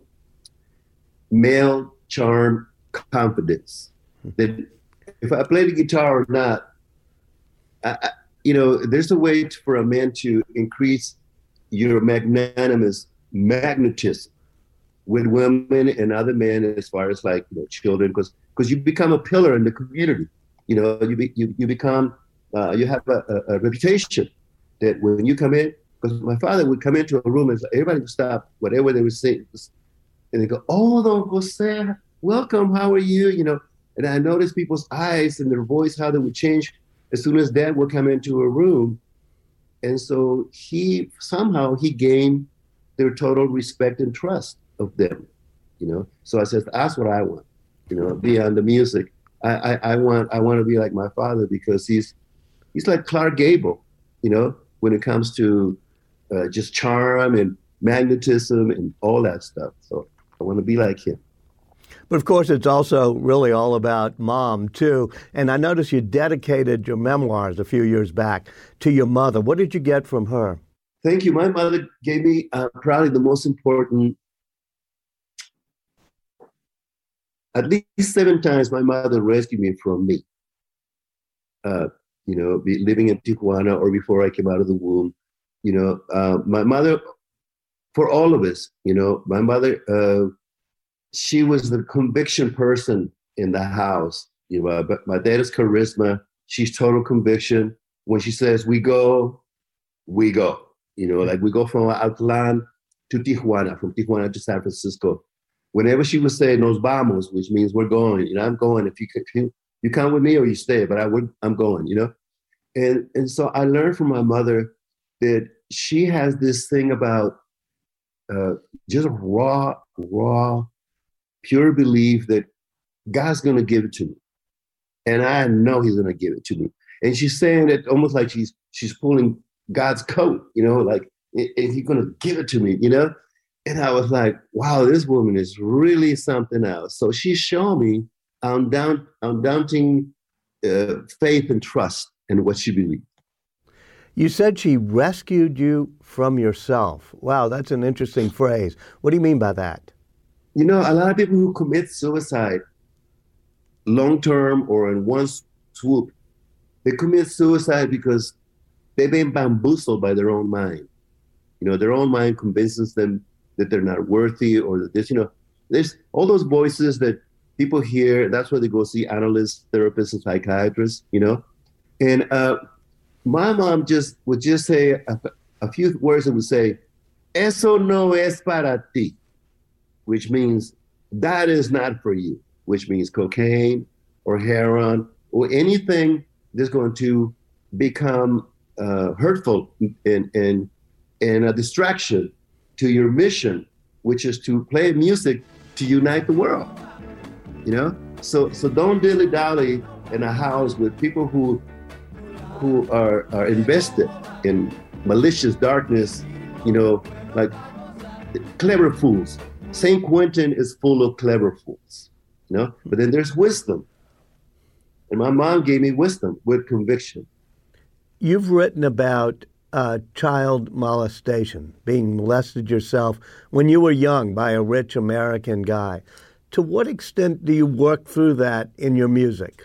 male charm confidence that if I play the guitar or not, I, I, you know, there's a way to, for a man to increase your magnanimous magnetism with women and other men as far as like, you know, children, because because you become a pillar in the community. You know, you be, you, you become, uh, you have a, a, a reputation that when you come in, because my father would come into a room and everybody would stop whatever they were saying. And they go, oh, Don Jose, welcome, how are you? You know, and I noticed people's eyes and their voice, how they would change as soon as dad would come into a room. And so he, somehow he gained their total respect and trust of them, you know? So I said, that's what I want, you know, beyond the music. I, I, I want I want to be like my father because he's, he's like Clark Gable, you know, when it comes to uh, just charm and magnetism and all that stuff. So I want to be like him. But of course, it's also really all about mom, too. And I noticed you dedicated your memoirs a few years back to your mother. What did you get from her? Thank you. My mother gave me uh, probably the most important. At least seven times my mother rescued me from me. Uh, you know, be, living in Tijuana or before I came out of the womb. You know, uh, my mother, for all of us, you know, my mother uh, she was the conviction person in the house. You know, but my dad is charisma. She's total conviction. When she says we go, we go. You know, like we go from Outland to Tijuana, from Tijuana to San Francisco. Whenever she would say "nos vamos," which means we're going, you know, I'm going. If you if you, you come with me or you stay, but I would, I'm going. You know, and and so I learned from my mother that she has this thing about uh, just raw, raw, pure belief that God's going to give it to me. And I know he's going to give it to me. And she's saying it almost like she's she's pulling God's coat, you know, like, and he's going to give it to me, you know? And I was like, wow, this woman is really something else. So she showed me undoubt, undaunting uh, faith and trust in what she believed. You said she rescued you from yourself. Wow, that's an interesting phrase. What do you mean by that? You know, a lot of people who commit suicide long-term or in one swoop, they commit suicide because they've been bamboozled by their own mind. You know, their own mind convinces them that they're not worthy or that this, you know, there's all those voices that people hear. That's why they go see analysts, therapists, and psychiatrists, you know. And uh, my mom just would just say a, a few words and would say, "Eso no es para ti," which means that is not for you, which means cocaine or heroin or anything that's going to become uh, hurtful and, and, and a distraction to your mission, which is to play music to unite the world. You know, so so don't dilly-dally in a house with people who who are, are invested in malicious darkness, you know, like clever fools. Saint Quentin is full of clever fools, you know, but then there's wisdom. And my mom gave me wisdom with conviction. You've written about uh, child molestation, being molested yourself when you were young by a rich American guy. To what extent do you work through that in your music?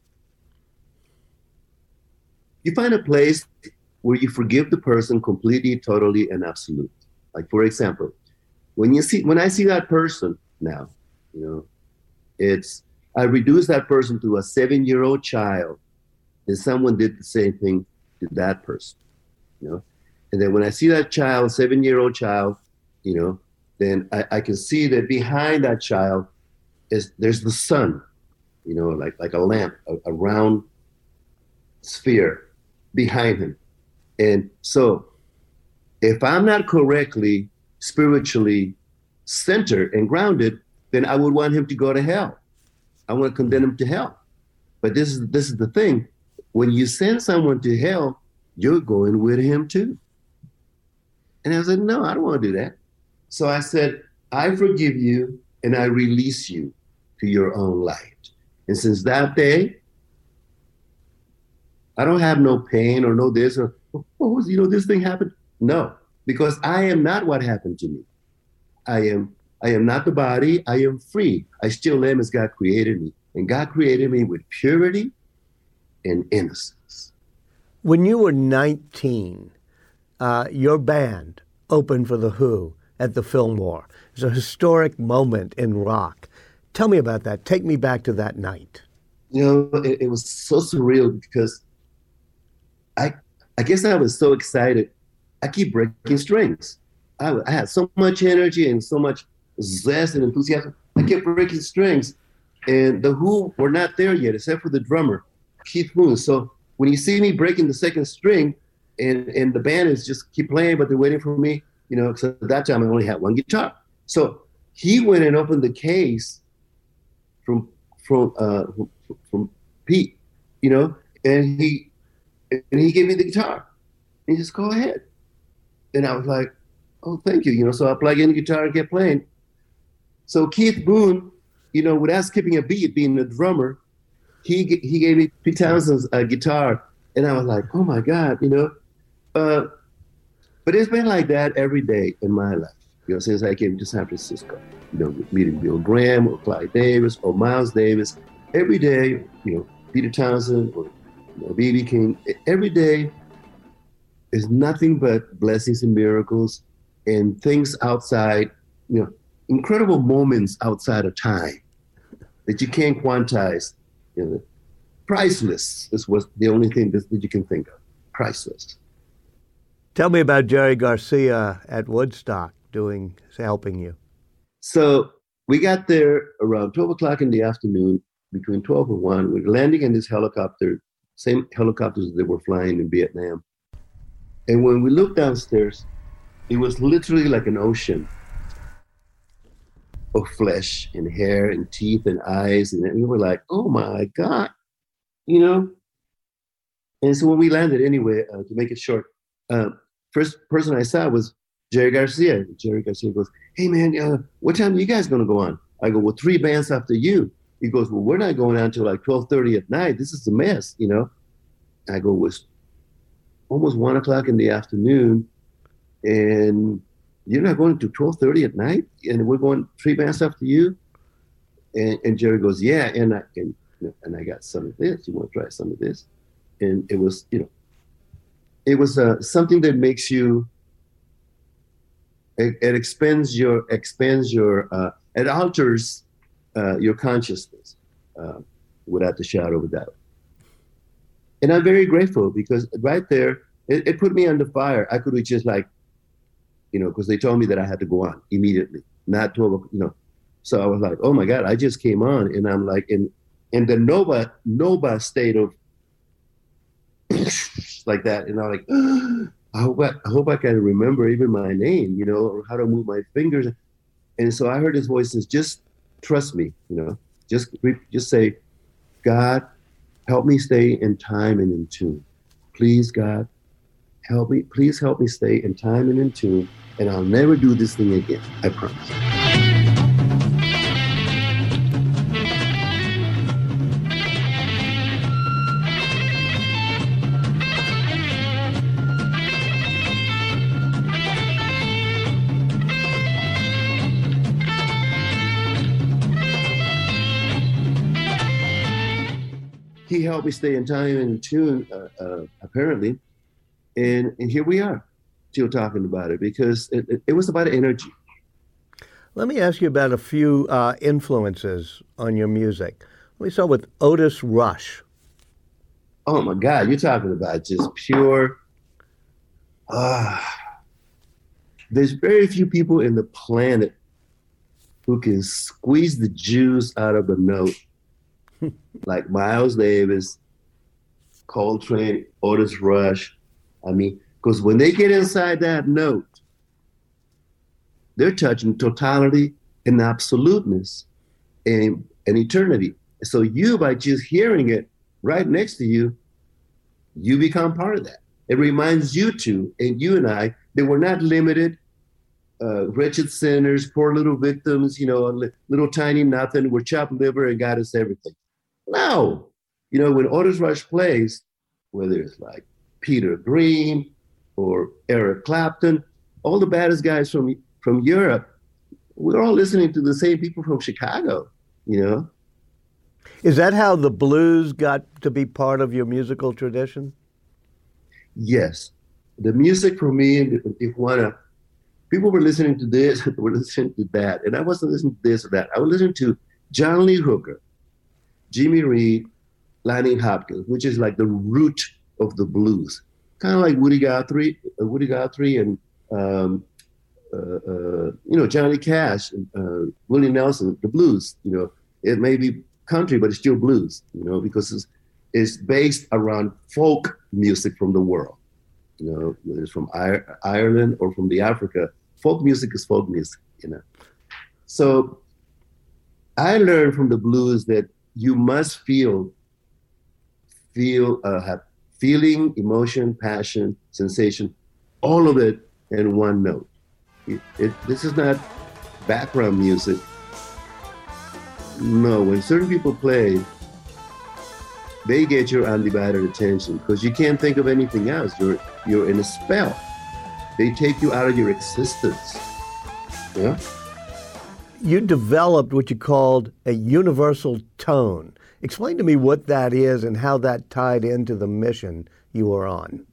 You find a place where you forgive the person completely, totally, and absolutely. Like, for example, when you see, when I see that person now, you know, it's, I reduce that person to a seven-year-old child, and someone did the same thing to that person, you know. And then when I see that child, seven-year-old child, you know, then I, I can see that behind that child is there's the sun, you know, like like a lamp, a, a round sphere behind him. And so if I'm not correctly spiritually centered and grounded, then I would want him to go to hell. I want to condemn him to hell. But this is this is the thing. When you send someone to hell, you're going with him too. And I said, no, I don't want to do that. So I said, I forgive you and I release you to your own light. And since that day, I don't have no pain or no this or, oh, you know, this thing happened. No, because I am not what happened to me. I am I am not the body. I am free. I still am as God created me. And God created me with purity and innocence. When you were nineteen, uh, your band opened for The Who at the Fillmore. It was a historic moment in rock. Tell me about that. Take me back to that night. You know, it, it was so surreal because I I guess I was so excited. I keep breaking strings. I, I had so much energy and so much zest and enthusiasm. I kept breaking strings. And The Who were not there yet, except for the drummer, Keith Moon. So when you see me breaking the second string and, and the band is just keep playing, but they're waiting for me, you know, because at that time I only had one guitar. So he went and opened the case from from uh, from Pete, you know, and he and he gave me the guitar. And he just go ahead. And I was like, oh, thank you, you know. So I plug in the guitar and get playing. So Keith Moon, you know, without skipping a beat, being a drummer, he he gave me Pete Townshend's uh, guitar, and I was like, oh my God, you know. Uh, but it's been like that every day in my life, you know, since I came to San Francisco. You know, meeting Bill Graham or Clyde Davis or Miles Davis, every day, you know, Peter Townsend or you know, B B King, every day is nothing but blessings and miracles and things outside, you know, incredible moments outside of time that you can't quantize. You know, priceless is was the only thing that, that you can think of. Priceless. Tell me about Jerry Garcia at Woodstock doing, helping you. So we got there around twelve o'clock in the afternoon, between twelve and one. We're landing in this helicopter, same helicopters that were flying in Vietnam. And when we looked downstairs, it was literally like an ocean of flesh and hair and teeth and eyes. And we were like, oh my God, you know? And so when we landed anyway, uh, to make it short, uh, first person I saw was Jerry Garcia. Jerry Garcia goes, hey man, uh, what time are you guys gonna go on? I go, well, three bands after you. He goes, well, we're not going on until like twelve thirty at night. This is a mess, you know? I go, it was almost one o'clock in the afternoon, and you're not going to twelve thirty at night, and we're going three bands after you? And, and Jerry goes, yeah, and I and, and I got some of this. You want to try some of this? And it was, you know, it was uh, something that makes you, it, it expands your, expands your, uh, it alters uh, your consciousness uh, without the shadow of a doubt. And I'm very grateful because right there, it, it put me under fire. I could have just like, you know, because they told me that I had to go on immediately, not twelve, you know. So I was like, oh my God, I just came on, and I'm like in in the Nova Nova state of like that, and I'm like, oh, I hope I, I hope I can remember even my name, you know, or how to move my fingers. And so I heard his voice says, just trust me, you know, just just say, God, help me stay in time and in tune. Please, God, help me. Please help me stay in time and in tune, and I'll never do this thing again. I promise. He helped me stay in time and in tune, uh, uh, apparently. And, and here we are, still talking about it, because it, it, it was about energy. Let me ask you about a few uh, influences on your music. Let me start with Otis Rush. Oh my God, you're talking about just pure. Uh, there's very few people in the planet who can squeeze the juice out of a note like Miles Davis, Coltrane, Otis Rush. I mean, because when they get inside that note, they're touching totality and absoluteness and, and eternity. So you, by just hearing it right next to you, you become part of that. It reminds you to, and you and I, that we're not limited, uh, wretched sinners, poor little victims, you know, little tiny nothing. We're chopped liver and God is everything. No. You know, when Otis Rush plays, whether it's like Peter Green or Eric Clapton, all the baddest guys from from Europe, we're all listening to the same people from Chicago, you know? Is that how the blues got to be part of your musical tradition? Yes. The music for me, if wanna, people were listening to this, were listening to that, and I wasn't listening to this or that. I was listening to John Lee Hooker, Jimmy Reed, Lonnie Hopkins, which is like the root of the blues, kind of like Woody Guthrie, uh, Woody Guthrie, and um, uh, uh, you know, Johnny Cash, and, uh, Willie Nelson. The blues, you know, it may be country, but it's still blues, you know, because it's, it's based around folk music from the world, you know, whether it's from I- Ireland or from the Africa. Folk music is folk music, you know. So I learned from the blues that you must feel, feel, uh, have feeling, emotion, passion, sensation, all of it in one note. It, it, this is not background music. No, when certain people play, they get your undivided attention because you can't think of anything else. You're you're in a spell. They take you out of your existence. Yeah. You developed what you called a universal tone. Explain to me what that is and how that tied into the mission you were on.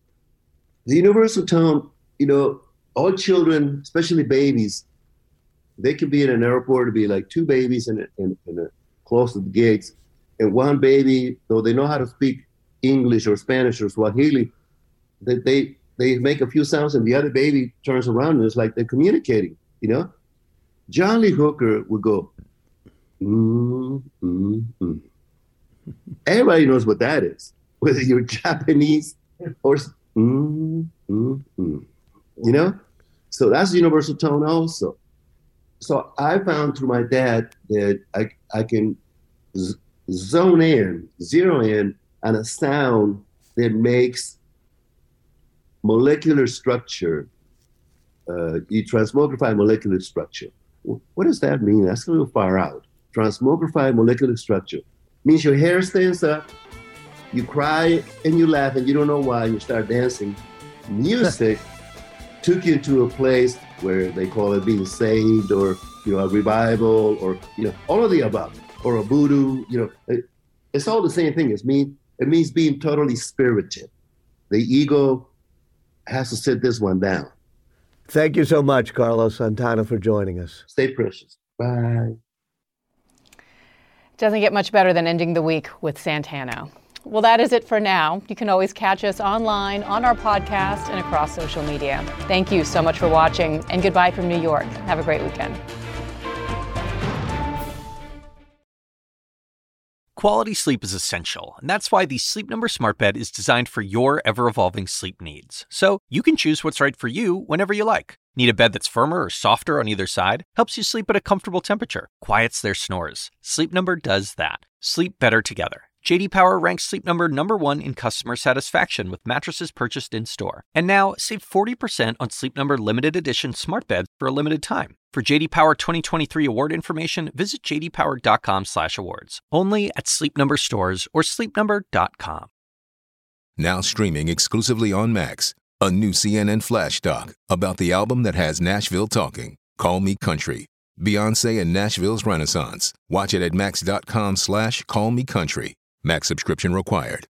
The universal tone, you know, all children, especially babies, they could be in an airport, to be like two babies in, in, in a, close to the gates, and one baby, though they know how to speak English or Spanish or Swahili, they they, they make a few sounds, and the other baby turns around, and it's like they're communicating. You know, John Lee Hooker would go, mm, mm, mm. Everybody knows what that is, whether you're Japanese or mm, mm, mm. You know, so that's the universal tone also. So I found through my dad that I I can z- zone in, zero in on a sound that makes molecular structure, uh, you transmogrify molecular structure. What does that mean? That's a little far out. Transmogrify molecular structure means your hair stands up, you cry and you laugh and you don't know why, you start dancing. Music took you to a place where they call it being saved, or, you know, a revival, or, you know, all of the above, or a voodoo, you know, it, it's all the same thing. It means, it means being totally spirited. The ego has to sit this one down. Thank you so much, Carlos Santana, for joining us. Stay precious. Bye. Doesn't get much better than ending the week with Santana. Well, that is it for now. You can always catch us online, on our podcast, and across social media. Thank you so much for watching, and goodbye from New York. Have a great weekend. Quality sleep is essential, and that's why the Sleep Number Smart Bed is designed for your ever-evolving sleep needs. So you can choose what's right for you whenever you like. Need a bed that's firmer or softer on either side? Helps you sleep at a comfortable temperature. Quiets their snores. Sleep Number does that. Sleep better together. J D Power ranks Sleep Number number one in customer satisfaction with mattresses purchased in-store. And now, save forty percent on Sleep Number limited edition smart beds for a limited time. For J D Power twenty twenty-three award information, visit j d power dot com slash awards. Only at Sleep Number stores or sleep number dot com. Now streaming exclusively on Max, a new C N N Flash doc about the album that has Nashville talking, Call Me Country. Beyonce and Nashville's Renaissance. Watch it at max dot com slash call me country. Max subscription required.